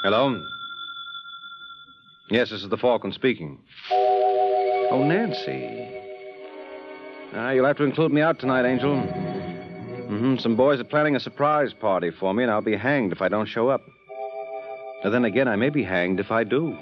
Hello? Yes, this is the Falcon speaking. Oh, Nancy. You'll have to include me out tonight, Angel. Some boys are planning a surprise party for me, and I'll be hanged if I don't show up. But then again, I may be hanged if I do.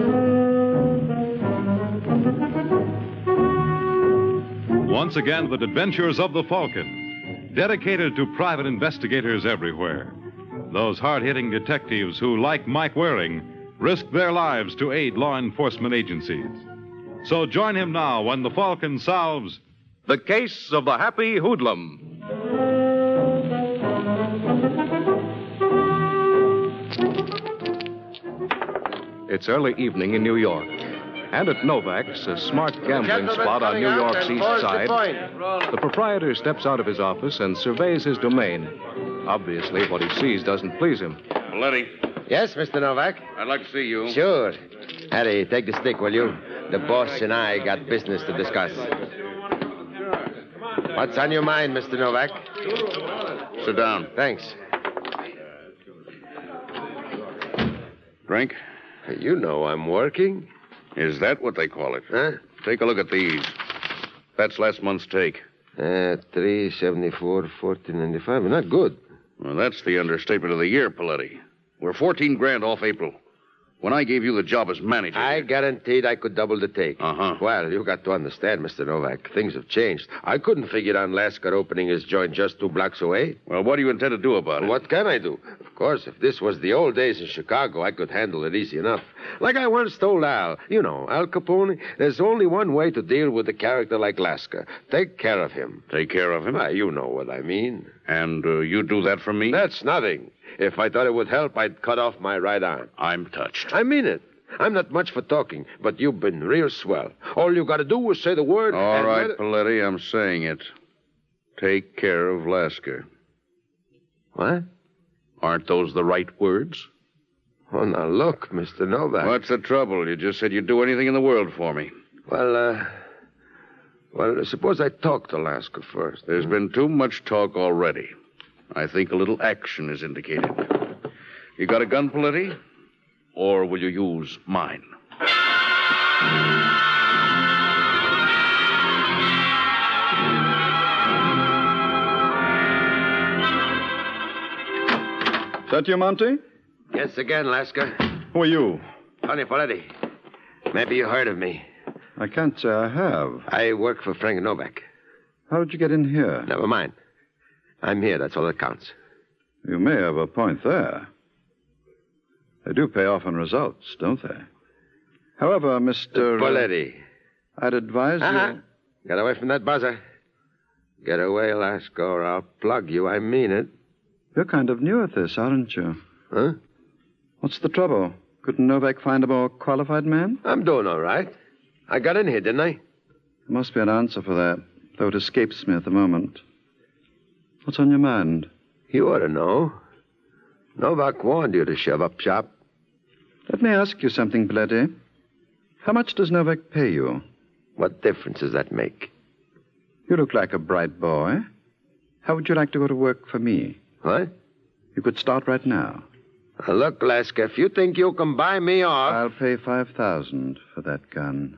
Once again, the adventures of the Falcon, dedicated to private investigators everywhere. Those hard-hitting detectives who, like Mike Waring, risk their lives to aid law enforcement agencies. So join him now when the Falcon solves The Case of the Happy Hoodlum. It's early evening in New York. And at Novak's, a smart gambling spot on New York's east side, the proprietor steps out of his office and surveys his domain. Obviously, what he sees doesn't please him. Letty, Yes, Mr. Novak? I'd like to see you. Sure. Harry, take the stick, will you? The boss and I got business to discuss. What's on your mind, Mr. Novak? Sit down. Thanks. Drink? You know I'm working. Is that what they call it? Huh? Take a look at these. That's last month's take. 374, 1495. Not good. Well, that's the understatement of the year, Paletti. We're 14 grand off April. When I gave you the job as manager... I guaranteed I could double the take. Uh-huh. Well, you got to understand, Mr. Novak. Things have changed. I couldn't figure on Lasker opening his joint just 2 blocks away. Well, what do you intend to do about it? What can I do? Of course, if this was the old days in Chicago, I could handle it easy enough. Like I once told Al. You know, Al Capone. There's only one way to deal with a character like Lasker. Take care of him. Take care of him? Why, you know what I mean. And you do that for me? That's nothing. If I thought it would help, I'd cut off my right arm. I'm touched. I mean it. I'm not much for talking, but you've been real swell. All you got to do is say the word. All right, Paletti, I'm saying it. Take care of Lasker. What? Aren't those the right words? Oh, now look, Mr. Novak. What's the trouble? You just said you'd do anything in the world for me. Well, suppose I talk to Lasker first. There's been too much talk already. I think a little action is indicated. You got a gun, Paletti? Or will you use mine? Is that you, Monty? Yes, again, Lasker. Who are you? Tony Paletti. Maybe you heard of me. I can't say I have. I work for Frank Novak. How did you get in here? Never mind. I'm here. That's all that counts. You may have a point there. They do pay off on results, don't they? However, Mr. Paletti. I'd advise you... Get away from that buzzer. Get away, Lasker, or I'll plug you. I mean it. You're kind of new at this, aren't you? Huh? What's the trouble? Couldn't Novak find a more qualified man? I'm doing all right. I got in here, didn't I? There must be an answer for that, though it escapes me at the moment. What's on your mind? You ought to know. Novak warned you to shove up shop. Let me ask you something, Paletti. How much does Novak pay you? What difference does that make? You look like a bright boy. How would you like to go to work for me? What? You could start right now. Now, look, Lasker, if you think you can buy me off... I'll pay $5,000 for that gun.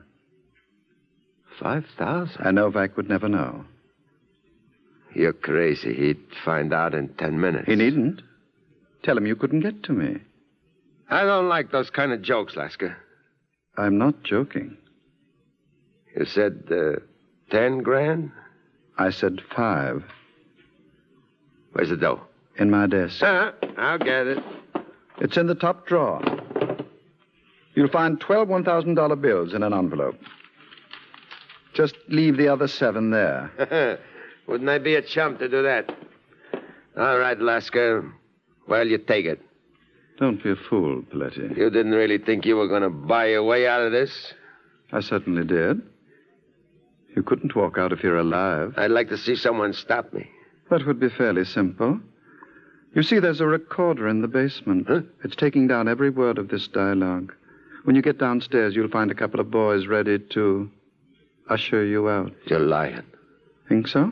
5,000? And Novak would never know. You're crazy. He'd find out in 10 minutes. He needn't. Tell him you couldn't get to me. I don't like those kind of jokes, Lasker. I'm not joking. You said 10 grand? I said 5. Where's the dough? In my desk. I'll get it. It's in the top drawer. You'll find 12 $1,000 bills in an envelope. Just leave the other 7 there. Wouldn't I be a chump to do that? All right, Lasker. Well, you take it. Don't be a fool, Paletti. You didn't really think you were going to buy your way out of this? I certainly did. You couldn't walk out if you're alive. I'd like to see someone stop me. That would be fairly simple. You see, there's a recorder in the basement. Huh? It's taking down every word of this dialogue. When you get downstairs, you'll find a couple of boys ready to usher you out. You're lying. Think so?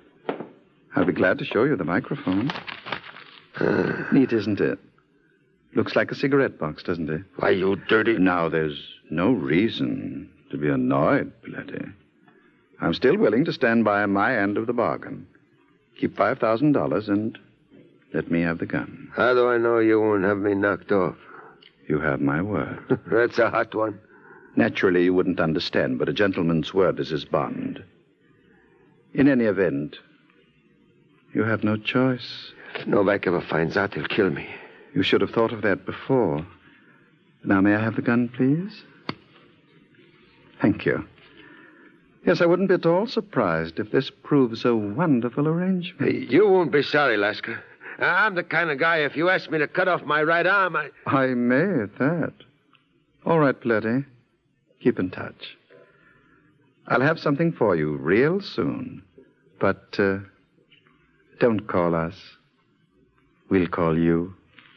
I'll be glad to show you the microphone. Neat, isn't it? Looks like a cigarette box, doesn't it? Why, you dirty... Now, there's no reason to be annoyed, Paletti. I'm still willing to stand by my end of the bargain. Keep $5,000 and let me have the gun. How do I know you won't have me knocked off? You have my word. That's a hot one. Naturally, you wouldn't understand, but a gentleman's word is his bond. In any event, you have no choice. If Novak ever finds out, he'll kill me. You should have thought of that before. Now, may I have the gun, please? Thank you. Yes, I wouldn't be at all surprised if this proves a wonderful arrangement. Hey, you won't be sorry, Lasker. I'm the kind of guy, if you ask me to cut off my right arm, I may at that. All right, Paletti. Keep in touch. I'll have something for you real soon. But don't call us. We'll call you.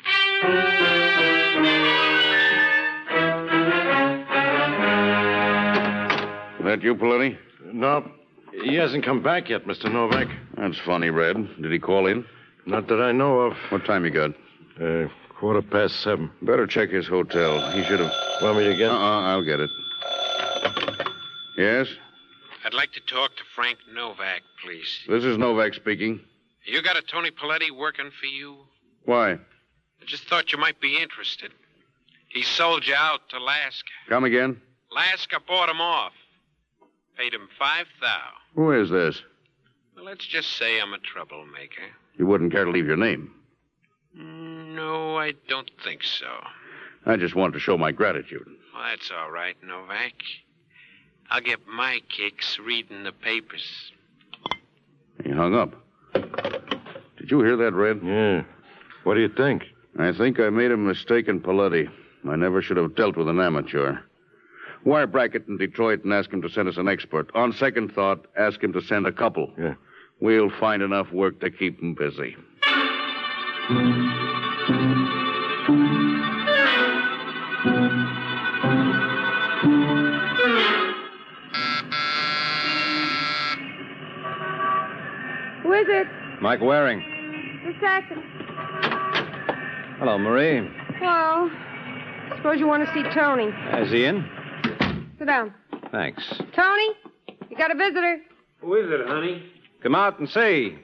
That you, Paletti? No, he hasn't come back yet, Mr. Novak. That's funny, Red. Did he call in? Not that I know of. What time you got? 7:15. Better check his hotel. He should have... Want me to get... I'll get it. Yes? I'd like to talk to Frank Novak, please. This is Novak speaking. You got a Tony Paletti working for you? Why? I just thought you might be interested. He sold you out to Lasker. Come again? Lasker bought him off. Paid him $5,000. Who is this? Well, let's just say I'm a troublemaker. You wouldn't care to leave your name. No, I don't think so. I just wanted to show my gratitude. Well, that's all right, Novak. I'll get my kicks reading the papers. He hung up. Did you hear that, Red? Yeah. What do you think? I think I made a mistake in Paletti. I never should have dealt with an amateur. Wire Brackett in Detroit and ask him to send us an expert. On second thought, ask him to send a couple. Yeah. We'll find enough work to keep him busy. Who is it? Mike Waring. Just a second. Hello, Marie. Well, suppose you want to see Tony. Is he in? Sit down. Thanks. Tony, you got a visitor. Who is it, honey? Come out and see.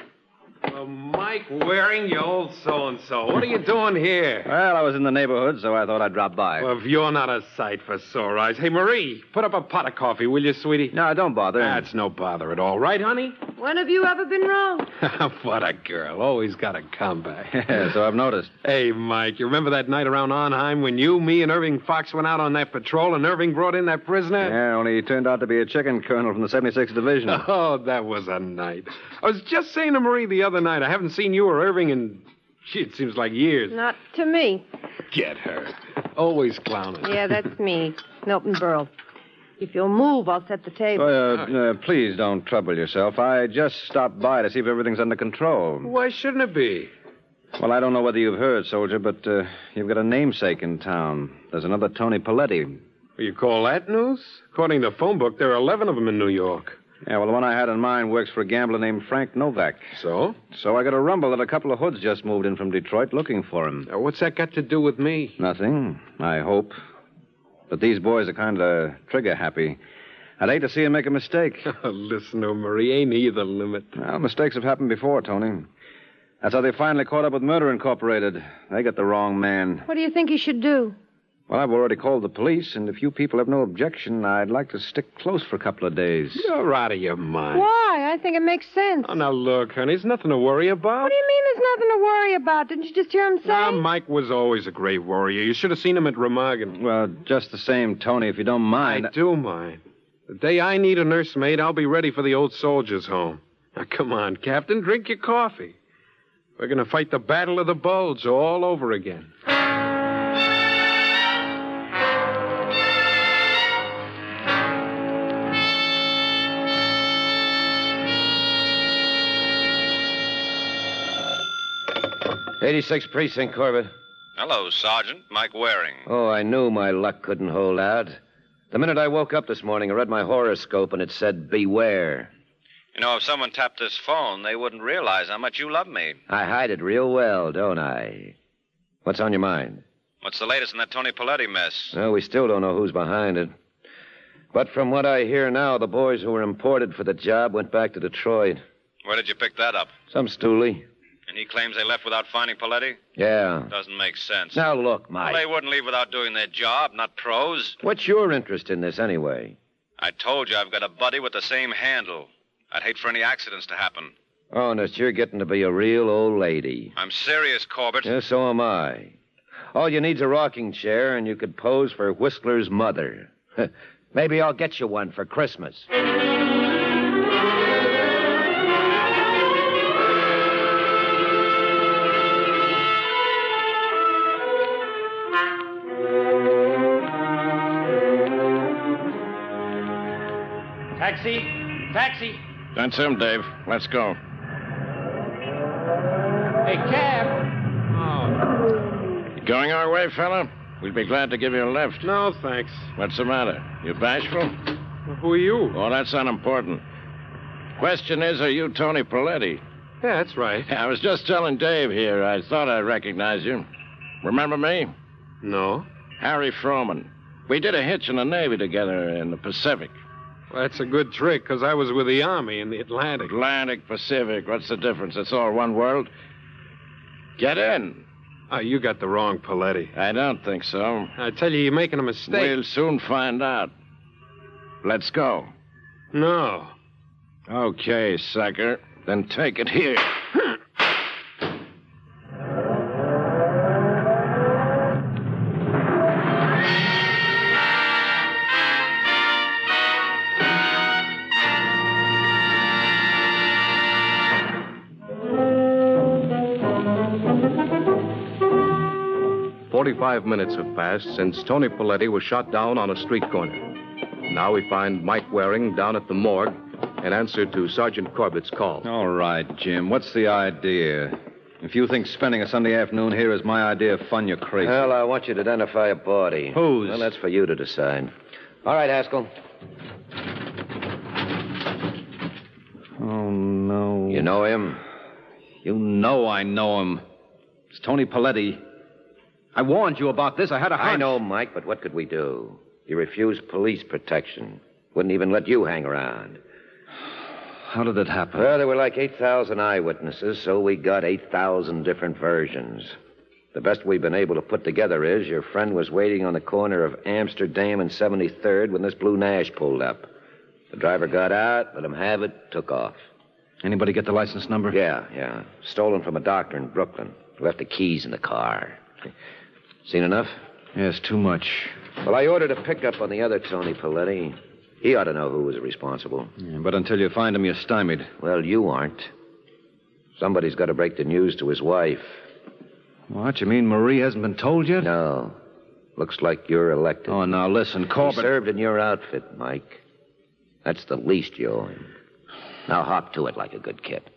Mike Waring, you old so-and-so. What are you doing here? Well, I was in the neighborhood, so I thought I'd drop by. Well, if you're not a sight for sore eyes. Hey, Marie, put up a pot of coffee, will you, sweetie? No, don't bother. That's no bother at all. Right, honey? When have you ever been wrong? What a girl. Always got a comeback. Yeah, so I've noticed. Hey, Mike, you remember that night around Arnheim when you, me, and Irving Fox went out on that patrol and Irving brought in that prisoner? Yeah, only he turned out to be a chicken colonel from the 76th Division. Oh, that was a night. I was just saying to Marie the other night, I haven't seen you or Irving in, gee, it seems like years. Not to me. Get her. Always clowning. Yeah, that's me, Milton Berle. If you'll move, I'll set the table. Please don't trouble yourself. I just stopped by to see if everything's under control. Why shouldn't it be? Well, I don't know whether you've heard, soldier, but you've got a namesake in town. There's another Tony Paletti. You call that news? According to the phone book, there are 11 of them in New York. Yeah, well, the one I had in mind works for a gambler named Frank Novak. So? So I got a rumble that a couple of hoods just moved in from Detroit looking for him. What's that got to do with me? Nothing, I hope. But these boys are kind of trigger-happy. I'd hate to see him make a mistake. Listen to him, Marie. Ain't he the limit? Well, mistakes have happened before, Tony. That's how they finally caught up with Murder Incorporated. They got the wrong man. What do you think he should do? Well, I've already called the police, and if you people have no objection, I'd like to stick close for a couple of days. You're out of your mind. Why? I think it makes sense. Oh, now look, honey, there's nothing to worry about. What do you mean there's nothing to worry about? Didn't you just hear him say? Now, Mike was always a great warrior. You should have seen him at Remagen. Well, just the same, Tony, if you don't mind. I do mind. The day I need a nursemaid, I'll be ready for the old soldiers' home. Now, come on, Captain, drink your coffee. We're going to fight the Battle of the Bulge all over again. '86 Precinct, Corbett. Hello, Sergeant. Mike Waring. Oh, I knew my luck couldn't hold out. The minute I woke up this morning, I read my horoscope, and it said, beware. You know, if someone tapped this phone, they wouldn't realize how much you love me. I hide it real well, don't I? What's on your mind? What's the latest in that Tony Paletti mess? Well, we still don't know who's behind it. But from what I hear now, the boys who were imported for the job went back to Detroit. Where did you pick that up? Some stoolie. And he claims they left without finding Paletti? Yeah. Doesn't make sense. Now, look, Mike. Well, they wouldn't leave without doing their job, not pros. What's your interest in this, anyway? I told you I've got a buddy with the same handle. I'd hate for any accidents to happen. Honest, you're getting to be a real old lady. I'm serious, Corbett. Yeah, so am I. All you need's a rocking chair, and you could pose for Whistler's mother. Maybe I'll get you one for Christmas. Taxi! Taxi! That's him, Dave. Let's go. Hey, cab! You going our way, fella? We'd be glad to give you a lift. No, thanks. What's the matter? You bashful? Who are you? Oh, that's unimportant. Question is, are you Tony Paletti? Yeah, that's right. I was just telling Dave here. I thought I recognized you. Remember me? No. Harry Froman. We did a hitch in the Navy together in the Pacific. Well, that's a good trick, because I was with the Army in the Atlantic. Atlantic, Pacific. What's the difference? It's all one world. Get in. Oh, you got the wrong Paletti. I don't think so. I tell you, you're making a mistake. We'll soon find out. Let's go. No. Okay, sucker. Then take it here. 45 minutes have passed since Tony Paletti was shot down on a street corner. Now we find Mike Waring down at the morgue in answer to Sergeant Corbett's call. All right, Jim. What's the idea? If you think spending a Sunday afternoon here is my idea of fun, you're crazy. Well, I want you to identify a body. Whose? Well, that's for you to decide. All right, Haskell. Oh, no. You know him? You know I know him. It's Tony Paletti. I warned you about this. I had a hunch. I know, Mike, but what could we do? He refused police protection. Wouldn't even let you hang around. How did it happen? Well, there were like 8,000 eyewitnesses, so we got 8,000 different versions. The best we've been able to put together is your friend was waiting on the corner of Amsterdam and 73rd when this blue Nash pulled up. The driver got out, let him have it, took off. Anybody get the license number? Yeah. Stolen from a doctor in Brooklyn. Left the keys in the car. Seen enough? Yes, too much. Well, I ordered a pickup on the other Tony Paletti. He ought to know who was responsible. Yeah, but until you find him, you're stymied. Well, you aren't. Somebody's got to break the news to his wife. What? You mean Marie hasn't been told yet? No. Looks like you're elected. Oh, now listen, Corbett. He served in your outfit, Mike. That's the least you owe him. Now hop to it like a good kid.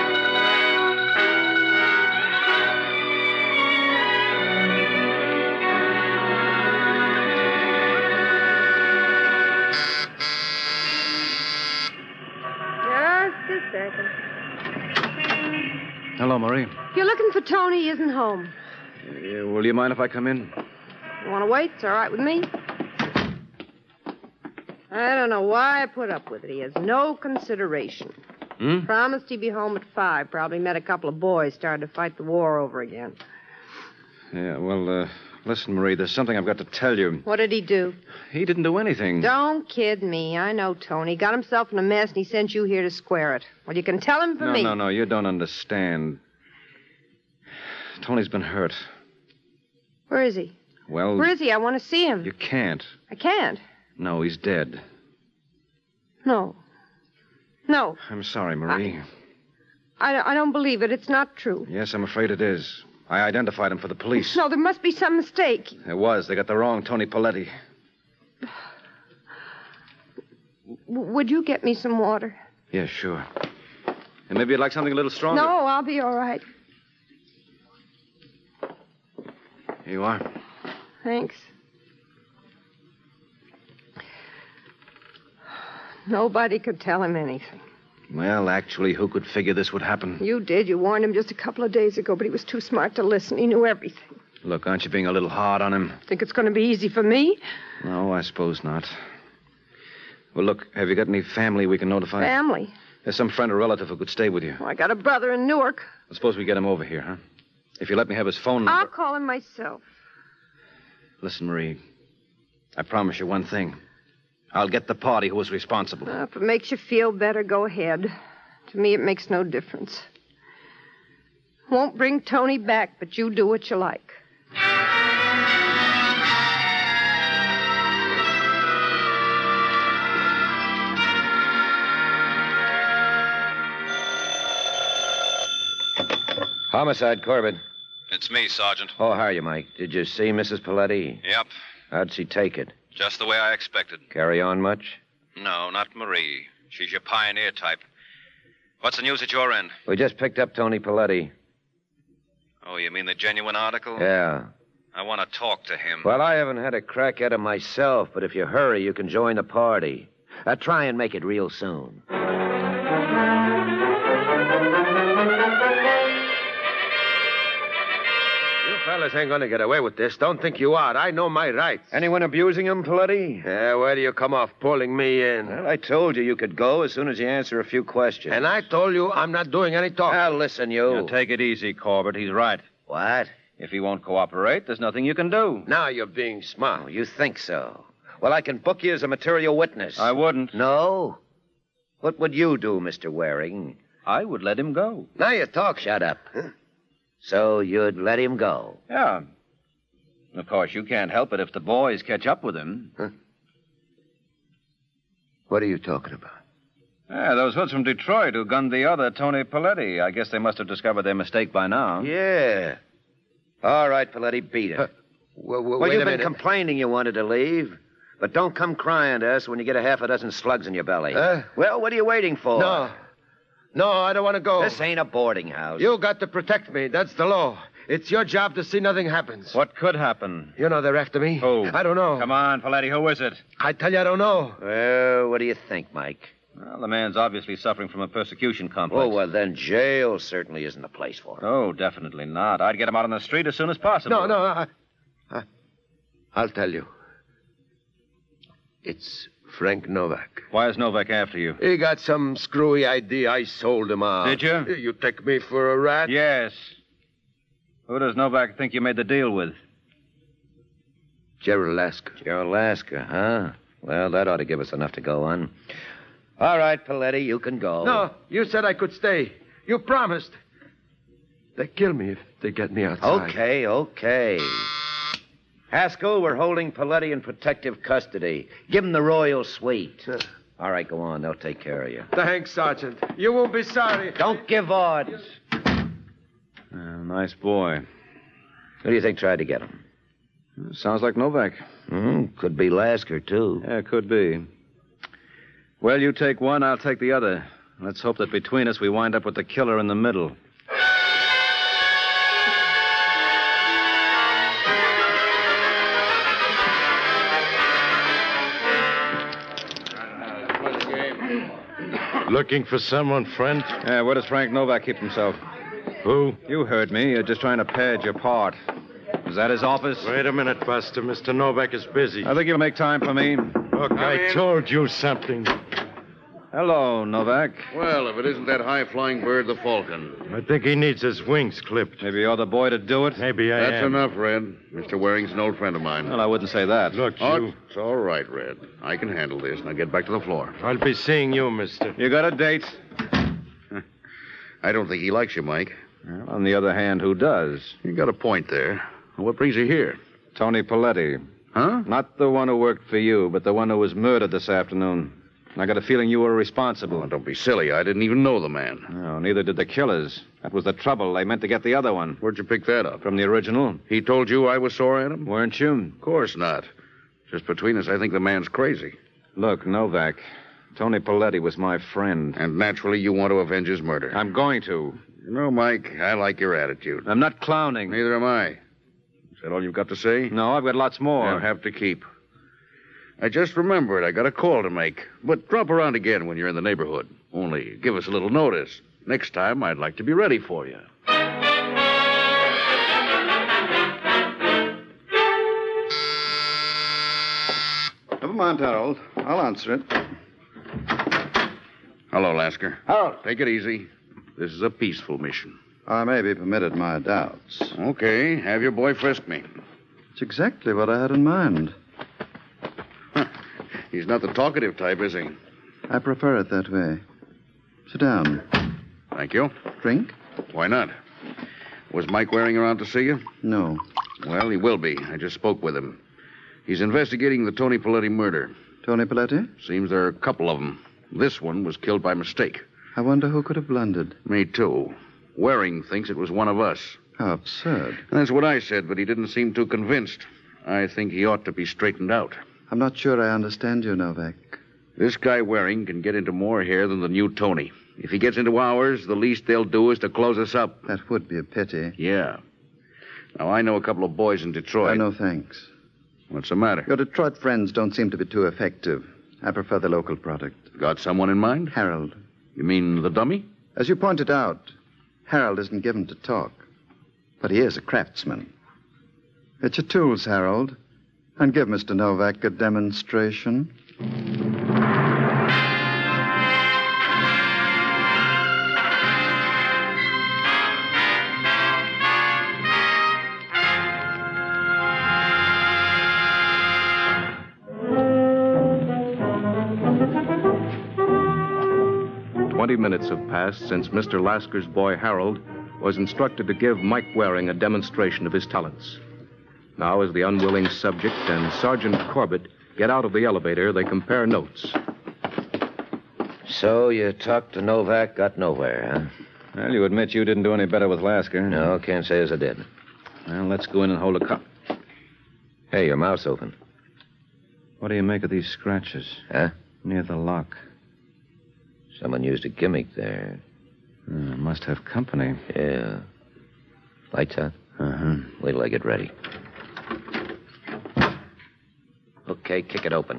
Just a second. Hello, Marie. If you're looking for Tony, he isn't home. Will you mind if I come in? You want to wait? It's all right with me. I don't know why I put up with it. He has no consideration. Promised he'd be home at 5. Probably met a couple of boys starting to fight the war over again. Yeah, well, listen, Marie, there's something I've got to tell you. What did he do? He didn't do anything. Don't kid me. I know Tony. He got himself in a mess, and he sent you here to square it. Well, you can tell him for me. No, you don't understand. Tony's been hurt. Where is he? Well... Where is he? I want to see him. You can't. I can't. No, he's dead. No. I'm sorry, Marie. I don't believe it. It's not true. Yes, I'm afraid it is. I identified him for the police. No, there must be some mistake. There was. They got the wrong Tony Paletti. Would you get me some water? Yeah, sure. And maybe you'd like something a little stronger? No, I'll be all right. Here you are. Thanks. Nobody could tell him anything. Well, actually, who could figure this would happen? You did. You warned him just a couple of days ago, but he was too smart to listen. He knew everything. Look, aren't you being a little hard on him? Think it's going to be easy for me? No, I suppose not. Well, look, have you got any family we can notify? Family? There's some friend or relative who could stay with you. Oh, I got a brother in Newark. I suppose we get him over here, huh? If you let me have his phone number... I'll call him myself. Listen, Marie, I promise you one thing. I'll get the party who was responsible. If it makes you feel better, go ahead. To me, it makes no difference. Won't bring Tony back, but you do what you like. Homicide, Corbett. It's me, Sergeant. Oh, how are you, Mike? Did you see Mrs. Paletti? Yep. How'd she take it? Just the way I expected. Carry on much? No, not Marie. She's your pioneer type. What's the news at your end? We just picked up Tony Paletti. Oh, you mean the genuine article? Yeah. I want to talk to him. Well, I haven't had a crack at him myself, but if you hurry, you can join the party. Try and make it real soon. Fellas ain't gonna get away with this. Don't think you are. I know my rights. Anyone abusing him, Paletti? Yeah, where do you come off pulling me in? Well, I told you could go as soon as you answer a few questions. And I told you I'm not doing any talking. Now, listen, you. Now, take it easy, Corbett. He's right. What? If he won't cooperate, there's nothing you can do. Now you're being smart. Oh, you think so? Well, I can book you as a material witness. I wouldn't. No? What would you do, Mr. Waring? I would let him go. Now you talk. Shut up. So you'd let him go? Yeah. Of course, you can't help it if the boys catch up with him. Huh? What are you talking about? Yeah, those hoods from Detroit who gunned the other, Tony Paletti. I guess they must have discovered their mistake by now. Yeah. All right, Paletti, beat it. Well, you've been complaining you wanted to leave. But don't come crying to us when you get a half a dozen slugs in your belly. Well, what are you waiting for? No, I don't want to go. This ain't a boarding house. You got to protect me. That's the law. It's your job to see nothing happens. What could happen? You know they're after me. Who? I don't know. Come on, Paletti, who is it? I tell you, I don't know. Well, what do you think, Mike? Well, the man's obviously suffering from a persecution complex. Oh, well, then jail certainly isn't the place for him. Oh, definitely not. I'd get him out on the street as soon as possible. No, I'll tell you. It's Frank Novak. Why is Novak after you? He got some screwy idea. I sold him out. Did you? You take me for a rat? Yes. Who does Novak think you made the deal with? Gerald Lasker. Gerald Lasker, huh? Well, that ought to give us enough to go on. All right, Paletti, you can go. No, you said I could stay. You promised. They kill me if they get me outside. Okay. Haskell, we're holding Paletti in protective custody. Give him the royal suite. All right, go on. They'll take care of you. Thanks, Sergeant. You won't be sorry. Don't give odds. Nice boy. Who do you think tried to get him? Sounds like Novak. Could be Lasker, too. Yeah, could be. Well, you take one, I'll take the other. Let's hope that between us we wind up with the killer in the middle. Looking for someone, friend? Yeah, where does Frank Novak keep himself? Who? You heard me. You're just trying to pad your part. Is that his office? Wait a minute, Buster. Mr. Novak is busy. I think you'll make time for me. Look, I told you something. Hello, Novak. Well, if it isn't that high-flying bird, the Falcon. I think he needs his wings clipped. Maybe you're the boy to do it? Maybe I That's am. enough, Red. Mr. Waring's an old friend of mine. Well, I wouldn't say that. Look, you... It's all right, Red. I can handle this. Now get back to the floor. I'll be seeing you, mister. You got a date? I don't think he likes you, Mike. Well, on the other hand, who does? You got a point there. What brings you here? Tony Paletti. Huh? Not the one who worked for you, but the one who was murdered this afternoon. I got a feeling you were responsible. Oh, don't be silly. I didn't even know the man. No, neither did the killers. That was the trouble. They meant to get the other one. Where'd you pick that up? From the original. He told you I was sore at him? Weren't you? Of course not. Just between us, I think the man's crazy. Look, Novak, Tony Paletti was my friend. And naturally, you want to avenge his murder. I'm going to. You know, Mike, I like your attitude. I'm not clowning. Neither am I. Is that all you've got to say? No, I've got lots more. You'll have to keep. I just remembered I got a call to make. But drop around again when you're in the neighborhood. Only give us a little notice. Next time, I'd like to be ready for you. moment, Harold. I'll answer it. Hello, Lasker. Harold. Take it easy. This is a peaceful mission. I may be permitted my doubts. Okay, have your boy frisk me. It's exactly what I had in mind. He's not the talkative type, is he? I prefer it that way. Sit down. Thank you. Drink? Why not? Was Mike Waring around to see you? No. Well, he will be. I just spoke with him. He's investigating the Tony Paletti murder. Tony Paletti? Seems there are a couple of them. This one was killed by mistake. I wonder who could have blundered. Me, too. Waring thinks it was one of us. How absurd. That's what I said, but he didn't seem too convinced. I think he ought to be straightened out. I'm not sure I understand you, Novak. This guy Waring can get into more here than the new Tony. If he gets into ours, the least they'll do is to close us up. That would be a pity. Yeah. Now, I know a couple of boys in Detroit. No, thanks. What's the matter? Your Detroit friends don't seem to be too effective. I prefer the local product. Got someone in mind? Harold. You mean the dummy? As you pointed out, Harold isn't given to talk. But he is a craftsman. Get your tools, Harold, and give Mr. Novak a demonstration. 20 minutes have passed since Mr. Lasker's boy, Harold, was instructed to give Mike Waring a demonstration of his talents. Now, as the unwilling subject and Sergeant Corbett get out of the elevator, they compare notes. So you talked to Novak, got nowhere, huh? Well, you admit you didn't do any better with Lasker. No, can't say as I did. Well, let's go in and hold a cup. Hey, your mouth's open. What do you make of these scratches? Huh? Near the lock. Someone used a gimmick there. Must have company. Yeah. Lights out? Uh-huh. Wait till I get ready. Okay, kick it open.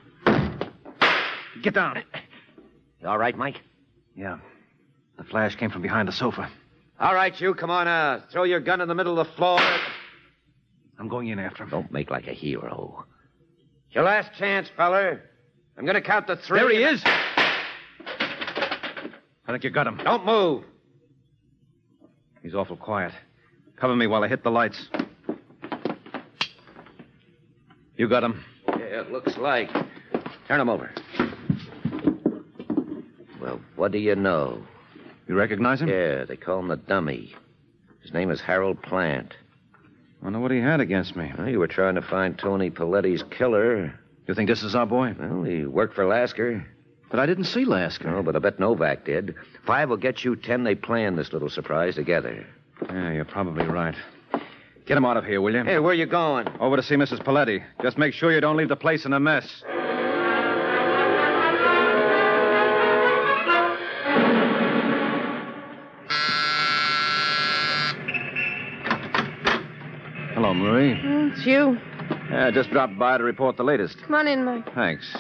Get down. You all right, Mike? Yeah. The flash came from behind the sofa. All right, you, come on out. Throw your gun in the middle of the floor. I'm going in after him. Don't make like a hero. It's your last chance, feller. I'm going to count to 3. There he is. I think you got him. Don't move. He's awful quiet. Cover me while I hit the lights. You got him. Yeah, it looks like. Turn him over. Well, what do you know? You recognize him? Yeah, they call him the dummy. His name is Harold Plant. Wonder what he had against me. Well, you were trying to find Tony Paletti's killer. You think this is our boy? Well, he worked for Lasker. But I didn't see Lasker. No, but I bet Novak did. 5 will get you 10. They planned this little surprise together. Yeah, you're probably right. Get him out of here, will you? Hey, where you going? Over to see Mrs. Paletti. Just make sure you don't leave the place in a mess. Hello, Marie. It's you. Yeah, just dropped by to report the latest. Come on in, Mike. Thanks.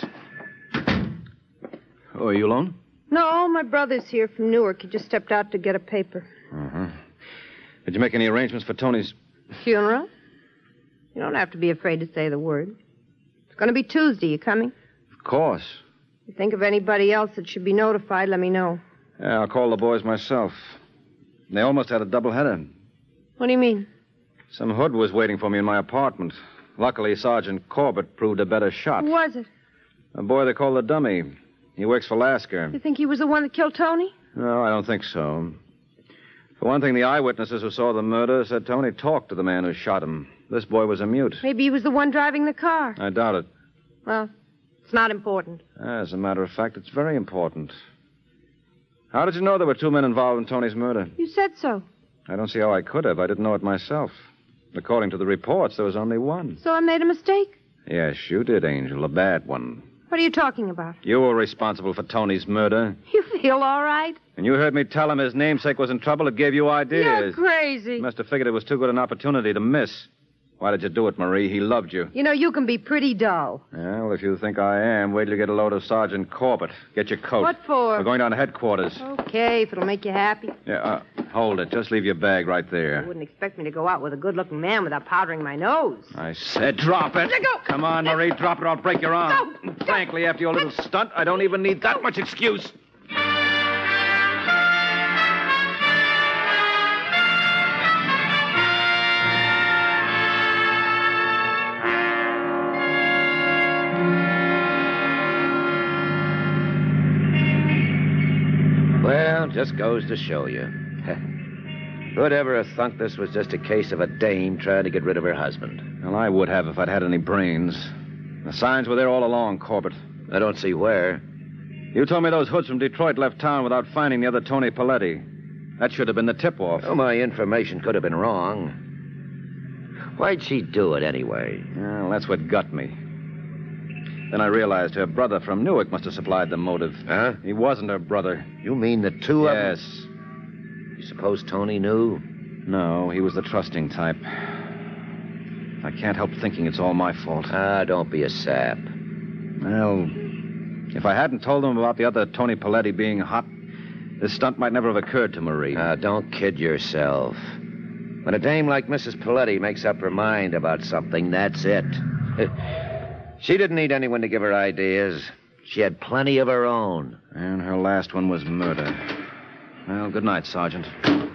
Oh, are you alone? No, my brother's here from Newark. He just stepped out to get a paper. Uh-huh. Did you make any arrangements for Tony's... Funeral? You don't have to be afraid to say the word. It's going to be Tuesday. You coming? Of course. If you think of anybody else that should be notified, let me know. Yeah, I'll call the boys myself. They almost had a doubleheader. What do you mean? Some hood was waiting for me in my apartment. Luckily, Sergeant Corbett proved a better shot. Who was it? A boy they call the dummy. He works for Lasker. You think he was the one that killed Tony? No, I don't think so. For one thing, the eyewitnesses who saw the murder said Tony talked to the man who shot him. This boy was a mute. Maybe he was the one driving the car. I doubt it. Well, it's not important. As a matter of fact, it's very important. How did you know there were 2 men involved in Tony's murder? You said so. I don't see how I could have. I didn't know it myself. According to the reports, there was only one. So I made a mistake? Yes, you did, Angel. A bad one. What are you talking about? You were responsible for Tony's murder. You feel all right? And you heard me tell him his namesake was in trouble. It gave you ideas. You're crazy. You must have figured it was too good an opportunity to miss. Why did you do it, Marie? He loved you. You know, you can be pretty dull. Yeah, well, if you think I am, wait till you get a load of Sergeant Corbett. Get your coat. What for? We're going down to headquarters. Okay, if it'll make you happy. Yeah, Hold it. Just leave your bag right You there. wouldn't expect me to go out with a good-looking man without powdering my nose. I said drop it. Let go. Come on, Marie. Drop it or I'll break your arm. Frankly, after your little stunt, I don't even need that much excuse. Well, just goes to show you. Who'd ever have thunk this was just a case of a dame trying to get rid of her husband? Well, I would have if I'd had any brains. The signs were there all along, Corbett. I don't see where. You told me those hoods from Detroit left town without finding the other Tony Paletti. That should have been the tip-off. Well, my information could have been wrong. Why'd she do it anyway? Well, that's what got me. Then I realized her brother from Newark must have supplied the motive. Huh? He wasn't her brother. You mean the two of them? Yes. You suppose Tony knew? No, he was the trusting type. I can't help thinking it's all my fault. Ah, don't be a sap. Well, if I hadn't told him about the other Tony Paletti being hot, this stunt might never have occurred to Marie. Ah, don't kid yourself. When a dame like Mrs. Paletti makes up her mind about something, that's it. She didn't need anyone to give her ideas. She had plenty of her own. And her last one was murder. Well, good night, Sergeant.